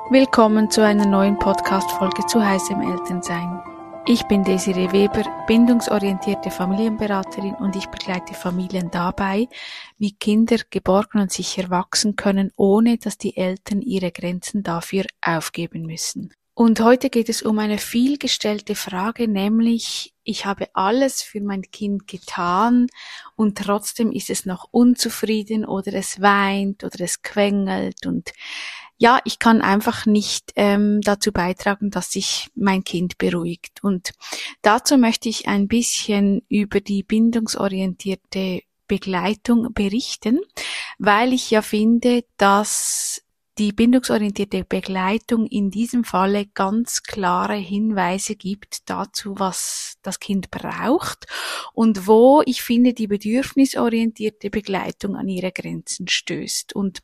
Willkommen zu einer neuen Podcast-Folge zu Heisem Elternsein. Ich bin Desiree Weber, bindungsorientierte Familienberaterin und ich begleite Familien dabei, wie Kinder geborgen und sicher wachsen können, ohne dass die Eltern ihre Grenzen dafür aufgeben müssen. Und heute geht es um eine vielgestellte Frage, nämlich ich habe alles für mein Kind getan und trotzdem ist es noch unzufrieden oder es weint oder es quengelt und ja, ich kann einfach nicht dazu beitragen, dass sich mein Kind beruhigt. Und dazu möchte ich ein bisschen über die bindungsorientierte Begleitung berichten, weil ich ja finde, dass die bindungsorientierte Begleitung in diesem Falle ganz klare Hinweise gibt dazu, was das Kind braucht und wo ich finde, die bedürfnisorientierte Begleitung an ihre Grenzen stößt. Und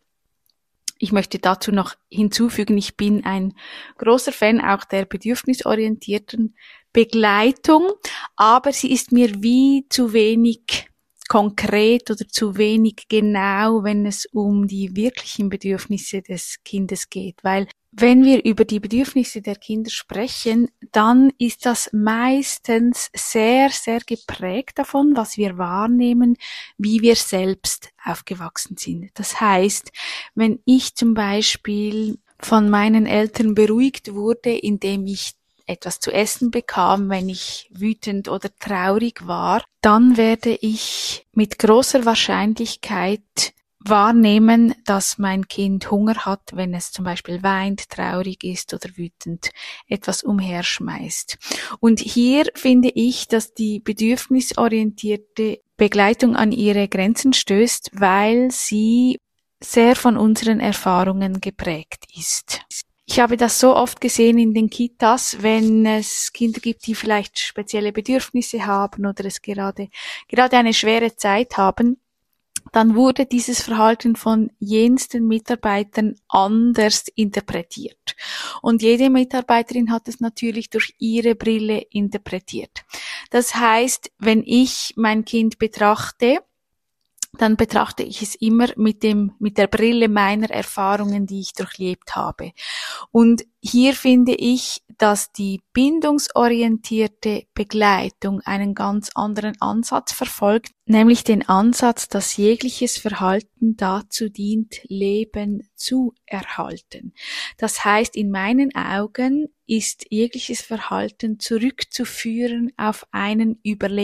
ich möchte dazu noch hinzufügen, ich bin ein großer Fan auch der bedürfnisorientierten Begleitung, aber sie ist mir wie zu wenig konkret oder zu wenig genau, wenn es um die wirklichen Bedürfnisse des Kindes geht, weil wenn wir über die Bedürfnisse der Kinder sprechen, dann ist das meistens sehr, sehr geprägt davon, was wir wahrnehmen, wie wir selbst aufgewachsen sind. Das heißt, wenn ich zum Beispiel von meinen Eltern beruhigt wurde, indem ich etwas zu essen bekam, wenn ich wütend oder traurig war, dann werde ich mit großer Wahrscheinlichkeit wahrnehmen, dass mein Kind Hunger hat, wenn es zum Beispiel weint, traurig ist oder wütend etwas umherschmeißt. Und hier finde ich, dass die bedürfnisorientierte Begleitung an ihre Grenzen stößt, weil sie sehr von unseren Erfahrungen geprägt ist. Ich habe das so oft gesehen in den Kitas, wenn es Kinder gibt, die vielleicht spezielle Bedürfnisse haben oder es gerade eine schwere Zeit haben, dann wurde dieses Verhalten von jensten Mitarbeitern anders interpretiert. Und jede Mitarbeiterin hat es natürlich durch ihre Brille interpretiert. Das heißt, wenn ich mein Kind betrachte, dann betrachte ich es immer mit der Brille meiner Erfahrungen, die ich durchlebt habe. Und hier finde ich, dass die bindungsorientierte Begleitung einen ganz anderen Ansatz verfolgt, nämlich den Ansatz, dass jegliches Verhalten dazu dient, Leben zu erhalten. Das heißt, in meinen Augen ist jegliches Verhalten zurückzuführen auf einen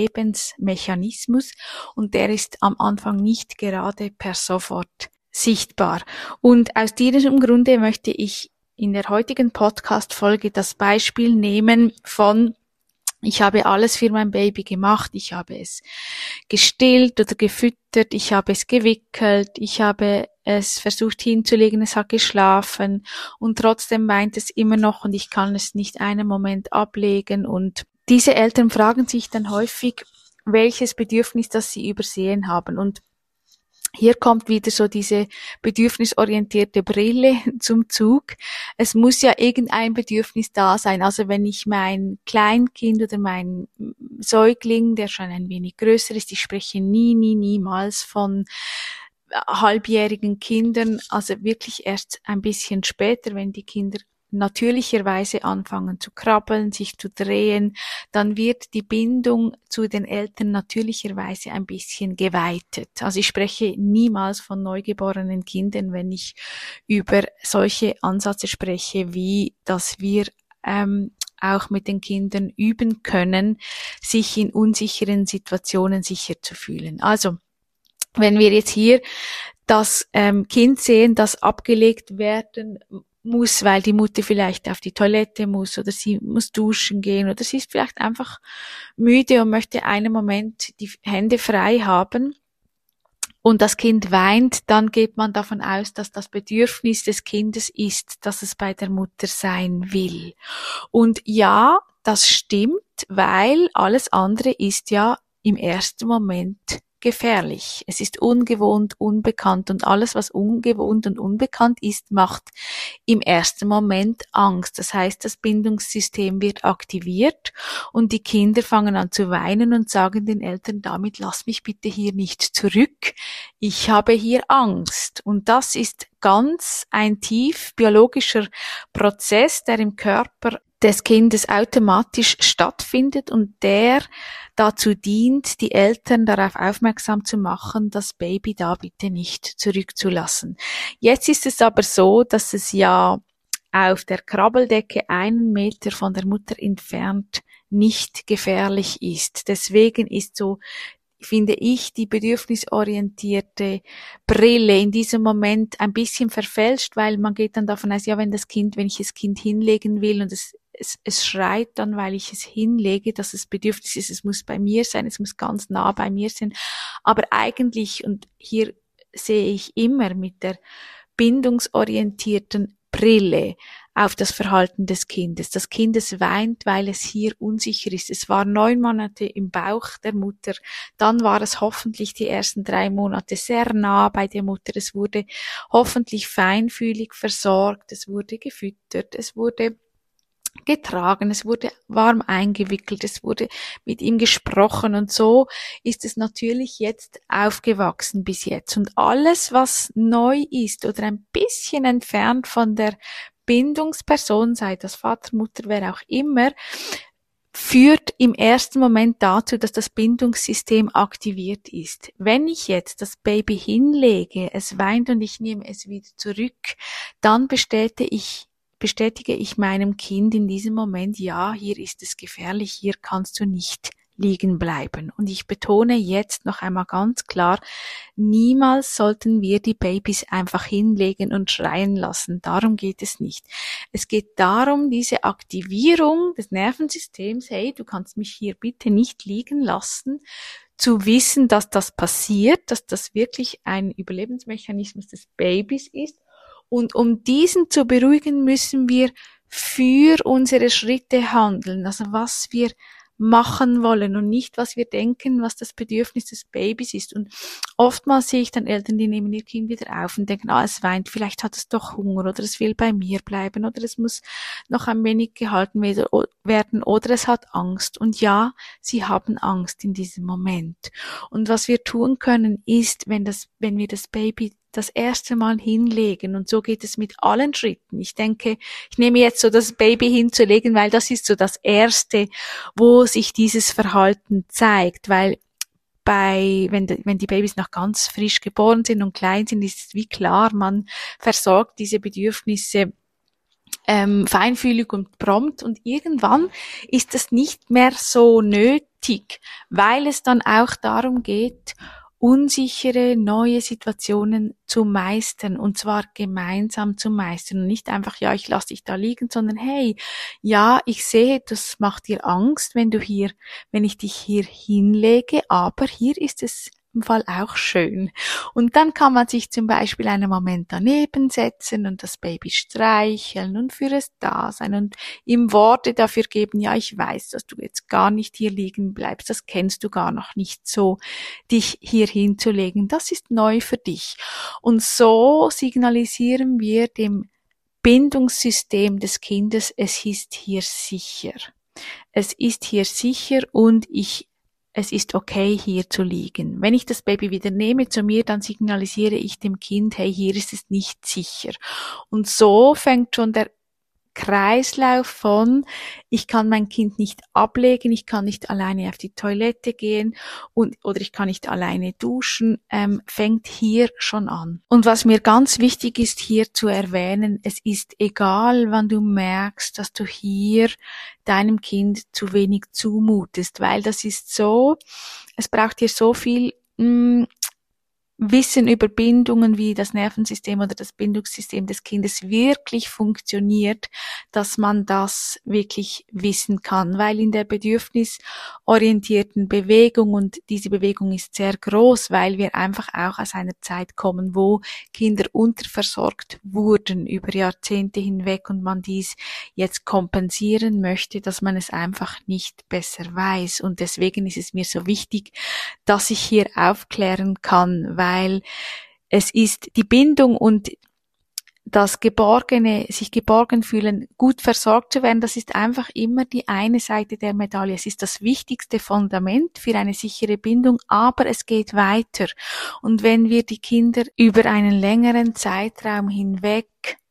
Überlebensmechanismus und der ist am Anfang nicht gerade per sofort sichtbar. Und aus diesem Grunde möchte ich in der heutigen Podcast-Folge das Beispiel nehmen von: Ich habe alles für mein Baby gemacht, ich habe es gestillt oder gefüttert, ich habe es gewickelt, ich habe es versucht hinzulegen, es hat geschlafen und trotzdem weint es immer noch und ich kann es nicht einen Moment ablegen. Und diese Eltern fragen sich dann häufig, welches Bedürfnis das sie übersehen haben. Und hier kommt wieder so diese bedürfnisorientierte Brille zum Zug. Es muss ja irgendein Bedürfnis da sein. Also wenn ich mein Kleinkind oder mein Säugling, der schon ein wenig größer ist, ich spreche niemals von halbjährigen Kindern, also wirklich erst ein bisschen später, wenn die Kinder natürlicherweise anfangen zu krabbeln, sich zu drehen, dann wird die Bindung zu den Eltern natürlicherweise ein bisschen geweitet. Also ich spreche niemals von neugeborenen Kindern, wenn ich über solche Ansätze spreche, wie dass wir auch mit den Kindern üben können, sich in unsicheren Situationen sicher zu fühlen. Also wenn wir jetzt hier das Kind sehen, das abgelegt werden muss, weil die Mutter vielleicht auf die Toilette muss oder sie muss duschen gehen oder sie ist vielleicht einfach müde und möchte einen Moment die Hände frei haben und das Kind weint, dann geht man davon aus, dass das Bedürfnis des Kindes ist, dass es bei der Mutter sein will. Und ja, das stimmt, weil alles andere ist ja im ersten Moment gefährlich. Es ist ungewohnt, unbekannt und alles, was ungewohnt und unbekannt ist, macht im ersten Moment Angst. Das heißt, das Bindungssystem wird aktiviert und die Kinder fangen an zu weinen und sagen den Eltern damit: Lass mich bitte hier nicht zurück, ich habe hier Angst. Und das ist ganz ein tief biologischer Prozess, der im Körper des Kindes automatisch stattfindet und der dazu dient, die Eltern darauf aufmerksam zu machen, das Baby da bitte nicht zurückzulassen. Jetzt ist es aber so, dass es ja auf der Krabbeldecke 1 Meter von der Mutter entfernt nicht gefährlich ist. Deswegen ist so, finde ich, die bedürfnisorientierte Brille in diesem Moment ein bisschen verfälscht, weil man geht dann davon aus, ja, wenn ich das Kind hinlegen will und es schreit dann, weil ich es hinlege, dass es Bedürfnis ist, es muss bei mir sein, es muss ganz nah bei mir sein. Aber eigentlich, und hier sehe ich immer mit der bindungsorientierten Brille auf das Verhalten des Kindes. Das Kind weint, weil es hier unsicher ist. Es war 9 Monate im Bauch der Mutter. Dann war es hoffentlich die ersten 3 Monate sehr nah bei der Mutter. Es wurde hoffentlich feinfühlig versorgt. Es wurde gefüttert. Es wurde getragen, es wurde warm eingewickelt, es wurde mit ihm gesprochen und so ist es natürlich jetzt aufgewachsen bis jetzt. Und alles, was neu ist oder ein bisschen entfernt von der Bindungsperson, sei das Vater, Mutter, wer auch immer, führt im ersten Moment dazu, dass das Bindungssystem aktiviert ist. Wenn ich jetzt das Baby hinlege, es weint und ich nehme es wieder zurück, dann bestätige ich meinem Kind in diesem Moment, ja, hier ist es gefährlich, hier kannst du nicht liegen bleiben. Und ich betone jetzt noch einmal ganz klar, niemals sollten wir die Babys einfach hinlegen und schreien lassen. Darum geht es nicht. Es geht darum, diese Aktivierung des Nervensystems, hey, du kannst mich hier bitte nicht liegen lassen, zu wissen, dass das passiert, dass das wirklich ein Überlebensmechanismus des Babys ist. Und um diesen zu beruhigen, müssen wir für unsere Schritte handeln, also was wir machen wollen und nicht, was wir denken, was das Bedürfnis des Babys ist. Und oftmals sehe ich dann Eltern, die nehmen ihr Kind wieder auf und denken, es weint, vielleicht hat es doch Hunger oder es will bei mir bleiben oder es muss noch ein wenig gehalten werden oder es hat Angst. Und ja, sie haben Angst in diesem Moment. Und was wir tun können, ist, wenn wir das Baby das erste Mal hinlegen, und so geht es mit allen Schritten. Ich denke, ich nehme jetzt so das Baby hinzulegen, weil das ist so das Erste, wo sich dieses Verhalten zeigt, weil wenn die Babys noch ganz frisch geboren sind und klein sind, ist es wie klar, man versorgt diese Bedürfnisse feinfühlig und prompt und irgendwann ist das nicht mehr so nötig, weil es dann auch darum geht, unsichere neue Situationen zu meistern und zwar gemeinsam zu meistern und nicht einfach, ja, ich lasse dich da liegen, sondern hey, ja, ich sehe, das macht dir Angst, wenn ich dich hier hinlege, aber hier ist es im Fall auch schön. Und dann kann man sich zum Beispiel einen Moment daneben setzen und das Baby streicheln und für es da sein und ihm Worte dafür geben, ja, ich weiß, dass du jetzt gar nicht hier liegen bleibst, das kennst du gar noch nicht so, dich hier hinzulegen, das ist neu für dich. Und so signalisieren wir dem Bindungssystem des Kindes, es ist hier sicher. Es ist hier sicher und es ist okay, hier zu liegen. Wenn ich das Baby wieder nehme zu mir, dann signalisiere ich dem Kind, hey, hier ist es nicht sicher. Und so fängt schon der Kreislauf von, ich kann mein Kind nicht ablegen, ich kann nicht alleine auf die Toilette gehen oder ich kann nicht alleine duschen, fängt hier schon an. Und was mir ganz wichtig ist hier zu erwähnen, es ist egal, wann du merkst, dass du hier deinem Kind zu wenig zumutest, weil das ist so, es braucht hier so viel Wissen über Bindungen, wie das Nervensystem oder das Bindungssystem des Kindes wirklich funktioniert, dass man das wirklich wissen kann, weil in der bedürfnisorientierten Bewegung, und diese Bewegung ist sehr groß, weil wir einfach auch aus einer Zeit kommen, wo Kinder unterversorgt wurden über Jahrzehnte hinweg und man dies jetzt kompensieren möchte, dass man es einfach nicht besser weiß. Und deswegen ist es mir so wichtig, dass ich hier aufklären kann, weil es ist die Bindung und das Geborgene, sich geborgen fühlen, gut versorgt zu werden, das ist einfach immer die eine Seite der Medaille. Es ist das wichtigste Fundament für eine sichere Bindung, aber es geht weiter. Und wenn wir die Kinder über einen längeren Zeitraum hinweg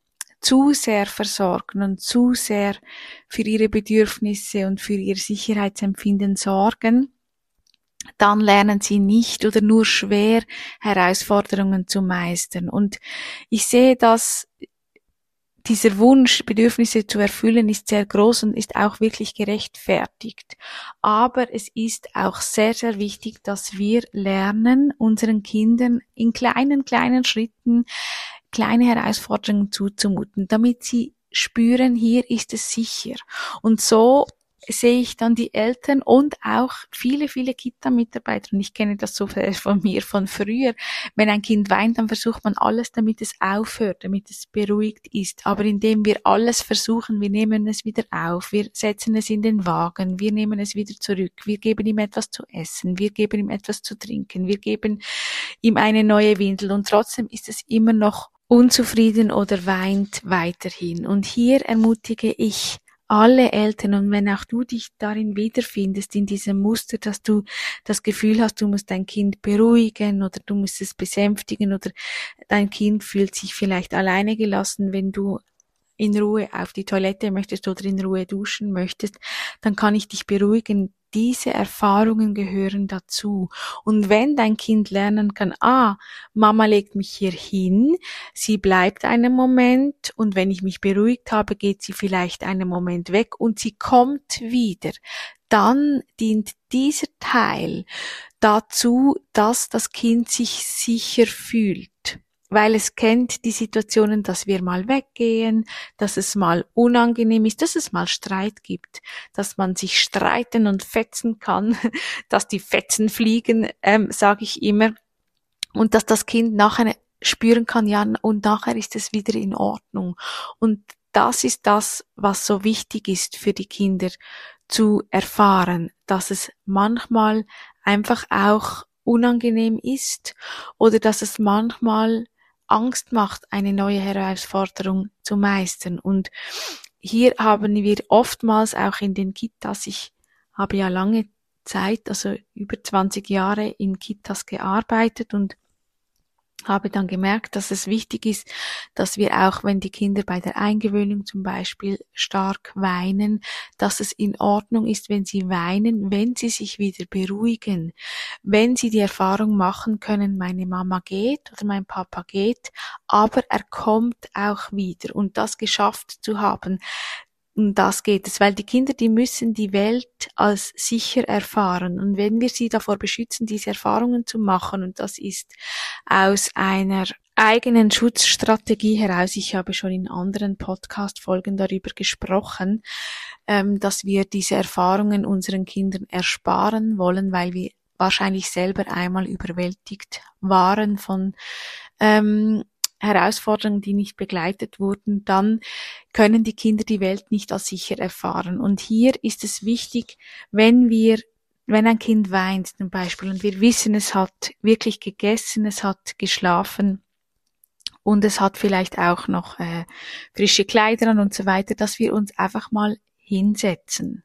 zu sehr versorgen und zu sehr für ihre Bedürfnisse und für ihr Sicherheitsempfinden sorgen, dann lernen sie nicht oder nur schwer Herausforderungen zu meistern. Und ich sehe, dass dieser Wunsch, Bedürfnisse zu erfüllen, ist sehr groß und ist auch wirklich gerechtfertigt. Aber es ist auch sehr, sehr wichtig, dass wir lernen, unseren Kindern in kleinen Schritten kleine Herausforderungen zuzumuten, damit sie spüren, hier ist es sicher. Und so sehe ich dann die Eltern und auch viele Kita-Mitarbeiter, und ich kenne das so von mir von früher, wenn ein Kind weint, dann versucht man alles, damit es aufhört, damit es beruhigt ist. Aber indem wir alles versuchen, wir nehmen es wieder auf, wir setzen es in den Wagen, wir nehmen es wieder zurück, wir geben ihm etwas zu essen, wir geben ihm etwas zu trinken, wir geben ihm eine neue Windel und trotzdem ist es immer noch unzufrieden oder weint weiterhin. Und hier ermutige ich alle Eltern, und wenn auch du dich darin wiederfindest, in diesem Muster, dass du das Gefühl hast, du musst dein Kind beruhigen oder du musst es besänftigen oder dein Kind fühlt sich vielleicht alleine gelassen, wenn du in Ruhe auf die Toilette möchtest oder in Ruhe duschen möchtest, dann kann ich dich beruhigen. Diese Erfahrungen gehören dazu. Und wenn dein Kind lernen kann, Mama legt mich hier hin, sie bleibt einen Moment und wenn ich mich beruhigt habe, geht sie vielleicht einen Moment weg und sie kommt wieder, dann dient dieser Teil dazu, dass das Kind sich sicher fühlt. Weil es kennt die Situationen, dass wir mal weggehen, dass es mal unangenehm ist, dass es mal Streit gibt, dass man sich streiten und fetzen kann, dass die Fetzen fliegen, sage ich immer, und dass das Kind nachher spüren kann, ja, und nachher ist es wieder in Ordnung. Und das ist das, was so wichtig ist für die Kinder zu erfahren, dass es manchmal einfach auch unangenehm ist oder dass es manchmal Angst macht, eine neue Herausforderung zu meistern. Und hier haben wir oftmals auch in den Kitas, ich habe ja lange Zeit, also über 20 Jahre in Kitas gearbeitet und habe dann gemerkt, dass es wichtig ist, dass wir auch, wenn die Kinder bei der Eingewöhnung zum Beispiel stark weinen, dass es in Ordnung ist, wenn sie weinen, wenn sie sich wieder beruhigen, wenn sie die Erfahrung machen können, meine Mama geht oder mein Papa geht, aber er kommt auch wieder, und das geschafft zu haben. Um das geht es, weil die Kinder, die müssen die Welt als sicher erfahren. Und wenn wir sie davor beschützen, diese Erfahrungen zu machen, und das ist aus einer eigenen Schutzstrategie heraus, ich habe schon in anderen Podcast-Folgen darüber gesprochen, dass wir diese Erfahrungen unseren Kindern ersparen wollen, weil wir wahrscheinlich selber einmal überwältigt waren von Herausforderungen, die nicht begleitet wurden, dann können die Kinder die Welt nicht als sicher erfahren. Und hier ist es wichtig, wenn ein Kind weint zum Beispiel und wir wissen, es hat wirklich gegessen, es hat geschlafen und es hat vielleicht auch noch frische Kleider an und so weiter, dass wir uns einfach mal hinsetzen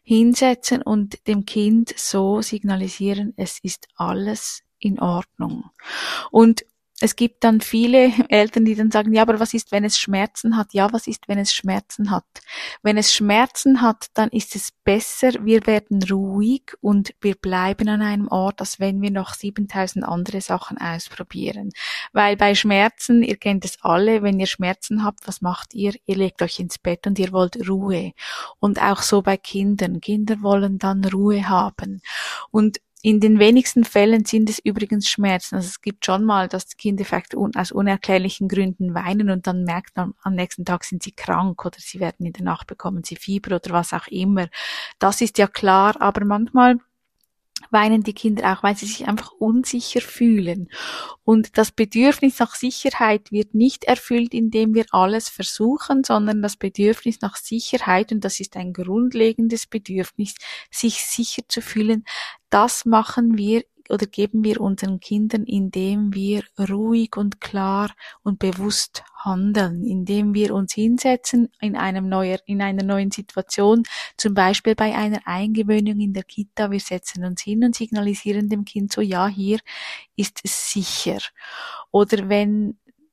und dem Kind so signalisieren, es ist alles in Ordnung. Und es gibt dann viele Eltern, die dann sagen, ja, aber was ist, wenn es Schmerzen hat? Ja, was ist, wenn es Schmerzen hat? Wenn es Schmerzen hat, dann ist es besser, wir werden ruhig und wir bleiben an einem Ort, als wenn wir noch 7000 andere Sachen ausprobieren. Weil bei Schmerzen, ihr kennt es alle, wenn ihr Schmerzen habt, was macht ihr? Ihr legt euch ins Bett und ihr wollt Ruhe. Und auch so bei Kindern. Kinder wollen dann Ruhe haben. Und in den wenigsten Fällen sind es übrigens Schmerzen. Also es gibt schon mal, dass die Kinder vielleicht aus unerklärlichen Gründen weinen und dann merkt man, am nächsten Tag sind sie krank oder sie werden in der Nacht bekommen sie Fieber oder was auch immer. Das ist ja klar, aber manchmal weinen die Kinder auch, weil sie sich einfach unsicher fühlen. Und das Bedürfnis nach Sicherheit wird nicht erfüllt, indem wir alles versuchen, sondern das Bedürfnis nach Sicherheit, und das ist ein grundlegendes Bedürfnis, sich sicher zu fühlen, das machen wir oder geben wir unseren Kindern, indem wir ruhig und klar und bewusst handeln, indem wir uns hinsetzen in einer neuen Situation, zum Beispiel bei einer Eingewöhnung in der Kita. Wir setzen uns hin und signalisieren dem Kind so, ja, hier ist es sicher. Oder wenn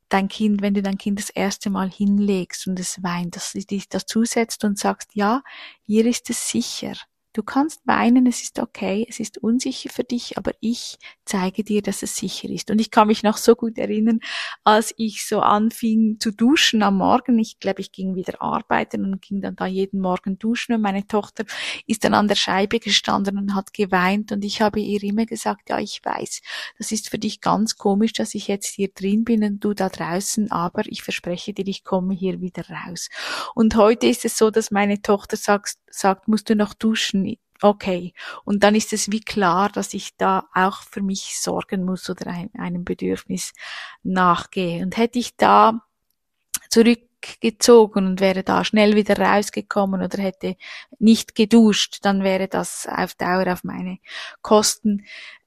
du dein Kind das erste Mal hinlegst und es weint, dass du dich dazusetzt und sagst, ja, hier ist es sicher. Du kannst weinen, es ist okay, es ist unsicher für dich, aber ich zeige dir, dass es sicher ist. Und ich kann mich noch so gut erinnern, als ich so anfing zu duschen am Morgen. Ich glaube, ich ging wieder arbeiten und ging dann da jeden Morgen duschen. Und meine Tochter ist dann an der Scheibe gestanden und hat geweint. Und ich habe ihr immer gesagt, ja, ich weiß, das ist für dich ganz komisch, dass ich jetzt hier drin bin und du da draußen, aber ich verspreche dir, ich komme hier wieder raus. Und heute ist es so, dass meine Tochter sagt, musst du noch duschen? Okay. Und dann ist es wie klar, dass ich da auch für mich sorgen muss oder einem Bedürfnis nachgehe. Und hätte ich da zurückgezogen und wäre da schnell wieder rausgekommen oder hätte nicht geduscht, dann wäre das auf Dauer auf meine Kosten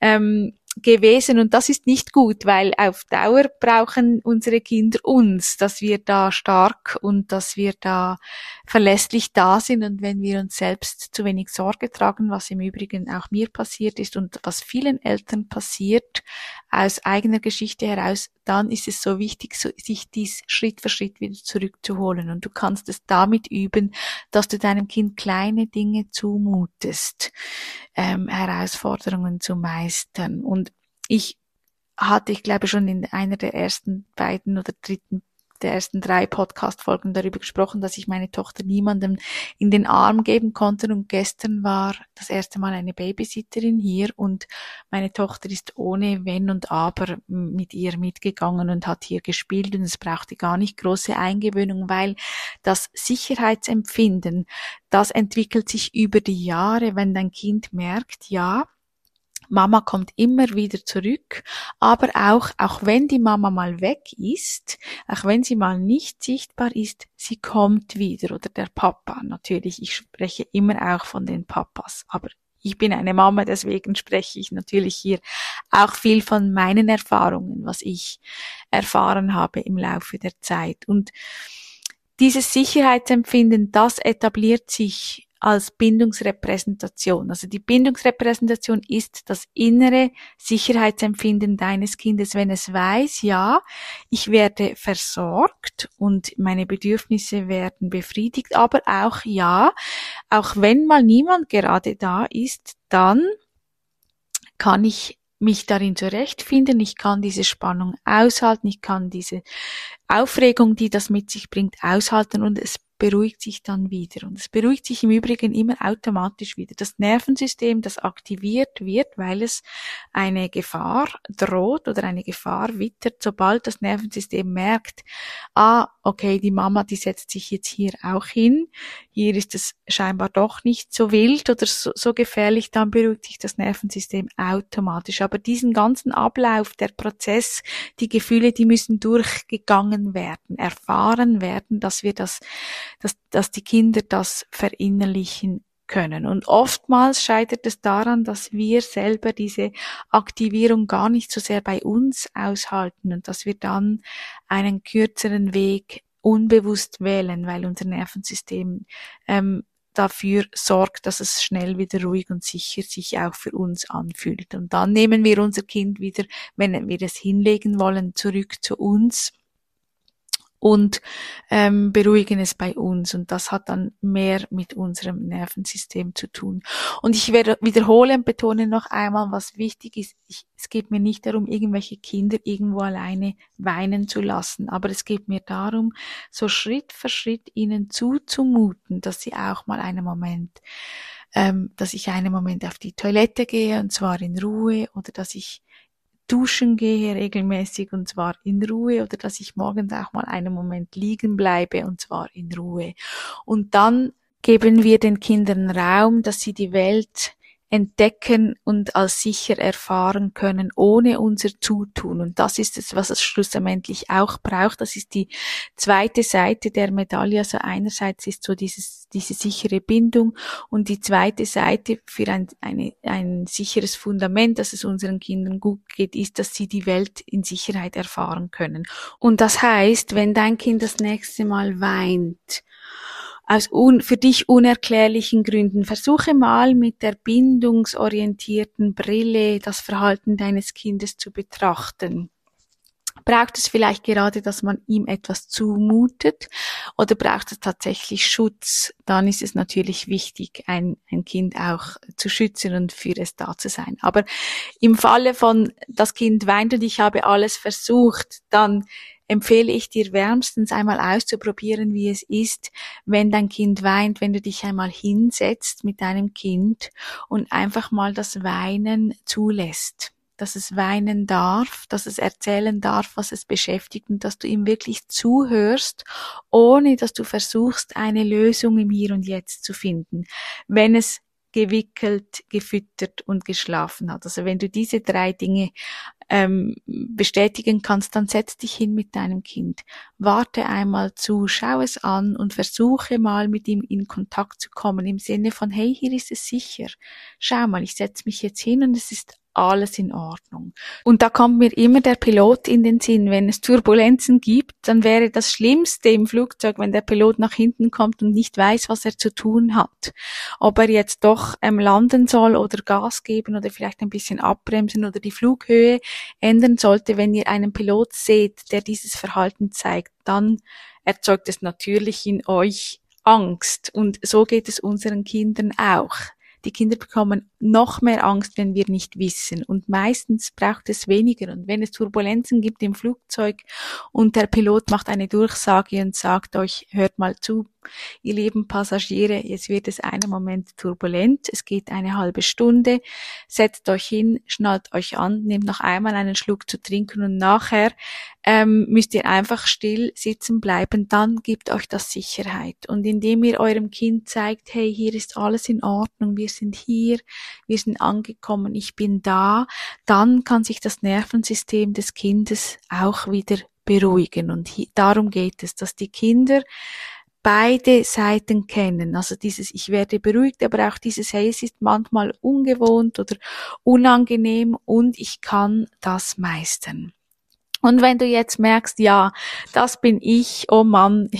gewesen. Und das ist nicht gut, weil auf Dauer brauchen unsere Kinder uns, dass wir da stark und dass wir da verlässlich da sind. Und wenn wir uns selbst zu wenig Sorge tragen, was im Übrigen auch mir passiert ist und was vielen Eltern passiert, aus eigener Geschichte heraus, dann ist es so wichtig, sich dies Schritt für Schritt wieder zurückzuholen. Und du kannst es damit üben, dass du deinem Kind kleine Dinge zumutest, Herausforderungen zu meistern. Und ich glaube schon in einer der ersten beiden oder der ersten 3 Podcast-Folgen darüber gesprochen, dass ich meine Tochter niemandem in den Arm geben konnte. Und gestern war das erste Mal eine Babysitterin hier und meine Tochter ist ohne Wenn und Aber mit ihr mitgegangen und hat hier gespielt und es brauchte gar nicht große Eingewöhnung, weil das Sicherheitsempfinden, das entwickelt sich über die Jahre, wenn dein Kind merkt, ja, Mama kommt immer wieder zurück, aber auch wenn die Mama mal weg ist, auch wenn sie mal nicht sichtbar ist, sie kommt wieder. Oder der Papa, natürlich, ich spreche immer auch von den Papas, aber ich bin eine Mama, deswegen spreche ich natürlich hier auch viel von meinen Erfahrungen, was ich erfahren habe im Laufe der Zeit. Und dieses Sicherheitsempfinden, das etabliert sich als Bindungsrepräsentation. Also die Bindungsrepräsentation ist das innere Sicherheitsempfinden deines Kindes, wenn es weiß, ja, ich werde versorgt und meine Bedürfnisse werden befriedigt, aber auch ja, auch wenn mal niemand gerade da ist, dann kann ich mich darin zurechtfinden, ich kann diese Spannung aushalten, ich kann diese Aufregung, die das mit sich bringt, aushalten und es beruhigt sich dann wieder. Und es beruhigt sich im Übrigen immer automatisch wieder. Das Nervensystem, das aktiviert wird, weil es eine Gefahr droht oder eine Gefahr wittert, sobald das Nervensystem merkt, okay, die Mama, die setzt sich jetzt hier auch hin, hier ist es scheinbar doch nicht so wild oder so gefährlich, dann beruhigt sich das Nervensystem automatisch. Aber diesen ganzen Ablauf, der Prozess, die Gefühle, die müssen durchgegangen werden, erfahren werden, dass die Kinder das verinnerlichen können. Und oftmals scheitert es daran, dass wir selber diese Aktivierung gar nicht so sehr bei uns aushalten und dass wir dann einen kürzeren Weg unbewusst wählen, weil unser Nervensystem dafür sorgt, dass es schnell wieder ruhig und sicher sich auch für uns anfühlt. Und dann nehmen wir unser Kind wieder, wenn wir es hinlegen wollen, zurück zu uns und beruhigen es bei uns. Und das hat dann mehr mit unserem Nervensystem zu tun. Und ich wiederhole und betone noch einmal, was wichtig ist. Es geht mir nicht darum, irgendwelche Kinder irgendwo alleine weinen zu lassen, aber es geht mir darum, so Schritt für Schritt ihnen zuzumuten, dass sie auch mal dass ich einen Moment auf die Toilette gehe, und zwar in Ruhe, oder dass ich duschen gehe regelmäßig und zwar in Ruhe, oder dass ich morgens auch mal einen Moment liegen bleibe und zwar in Ruhe. Und dann geben wir den Kindern Raum, dass sie die Welt entdecken und als sicher erfahren können, ohne unser Zutun. Und das ist es, was es schlussendlich auch braucht. Das ist die zweite Seite der Medaille. Also einerseits ist so diese sichere Bindung und die zweite Seite für ein sicheres Fundament, dass es unseren Kindern gut geht, ist, dass sie die Welt in Sicherheit erfahren können. Und das heißt, wenn dein Kind das nächste Mal weint, aus für dich unerklärlichen Gründen, versuche mal mit der bindungsorientierten Brille das Verhalten deines Kindes zu betrachten. Braucht es vielleicht gerade, dass man ihm etwas zumutet, oder braucht es tatsächlich Schutz? Dann ist es natürlich wichtig, ein Kind auch zu schützen und für es da zu sein. Aber im Falle von, das Kind weint und ich habe alles versucht, dann empfehle ich dir wärmstens einmal auszuprobieren, wie es ist, wenn dein Kind weint, wenn du dich einmal hinsetzt mit deinem Kind und einfach mal das Weinen zulässt. Dass es weinen darf, dass es erzählen darf, was es beschäftigt und dass du ihm wirklich zuhörst, ohne dass du versuchst, eine Lösung im Hier und Jetzt zu finden. Wenn es gewickelt, gefüttert und geschlafen hat. Also wenn du diese 3 Dinge bestätigen kannst, dann setz dich hin mit deinem Kind. Warte einmal zu, schau es an und versuche mal mit ihm in Kontakt zu kommen, im Sinne von, hey, hier ist es sicher. Schau mal, ich setze mich jetzt hin und es ist alles in Ordnung. Und da kommt mir immer der Pilot in den Sinn. Wenn es Turbulenzen gibt, dann wäre das Schlimmste im Flugzeug, wenn der Pilot nach hinten kommt und nicht weiß, was er zu tun hat. Ob er jetzt doch landen soll oder Gas geben oder vielleicht ein bisschen abbremsen oder die Flughöhe ändern sollte. Wenn ihr einen Pilot seht, der dieses Verhalten zeigt, dann erzeugt es natürlich in euch Angst. Und so geht es unseren Kindern auch. Die Kinder bekommen noch mehr Angst, wenn wir nicht wissen. Und meistens braucht es weniger. Und wenn es Turbulenzen gibt im Flugzeug und der Pilot macht eine Durchsage und sagt euch, hört mal zu, ihr lieben Passagiere, jetzt wird es einen Moment turbulent, es geht eine halbe Stunde, setzt euch hin, schnallt euch an, nehmt noch einmal einen Schluck zu trinken und nachher müsst ihr einfach still sitzen bleiben, dann gibt euch das Sicherheit. Und indem ihr eurem Kind zeigt, hey, hier ist alles in Ordnung, wir sind hier, wir sind angekommen, ich bin da, dann kann sich das Nervensystem des Kindes auch wieder beruhigen. Und darum geht es, dass die Kinder beide Seiten kennen, also dieses ich werde beruhigt, aber auch dieses hey, es ist manchmal ungewohnt oder unangenehm und ich kann das meistern. Und wenn du jetzt merkst, ja, das bin ich, oh Mann,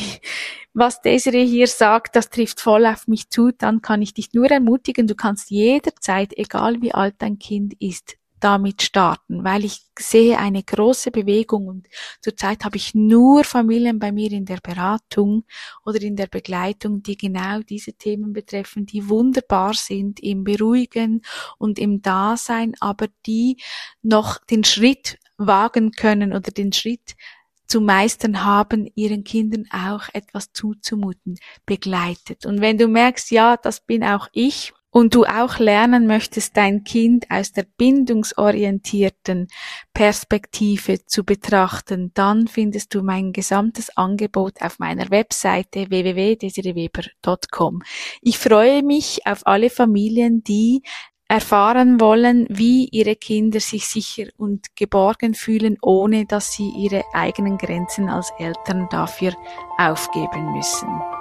was Desiree hier sagt, das trifft voll auf mich zu, dann kann ich dich nur ermutigen, du kannst jederzeit, egal wie alt dein Kind ist, damit starten, weil ich sehe eine große Bewegung und zurzeit habe ich nur Familien bei mir in der Beratung oder in der Begleitung, die genau diese Themen betreffen, die wunderbar sind im Beruhigen und im Dasein, aber die noch den Schritt wagen können oder den Schritt zu meistern haben, ihren Kindern auch etwas zuzumuten, begleitet. Und wenn du merkst, ja, das bin auch ich, und du auch lernen möchtest, dein Kind aus der bindungsorientierten Perspektive zu betrachten, dann findest du mein gesamtes Angebot auf meiner Webseite www.desireweber.com. Ich freue mich auf alle Familien, die erfahren wollen, wie ihre Kinder sich sicher und geborgen fühlen, ohne dass sie ihre eigenen Grenzen als Eltern dafür aufgeben müssen.